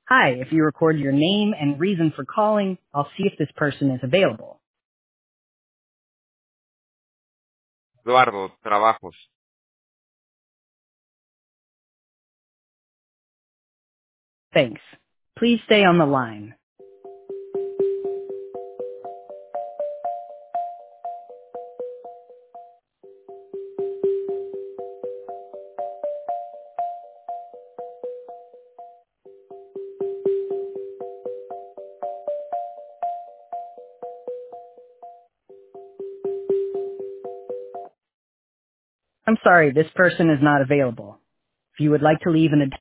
Hi, if you record your name and reason for calling, I'll see if this person is available. Eduardo, trabajos. Thanks. Please stay on the line. I'm sorry, this person is not available. If you would like to leave an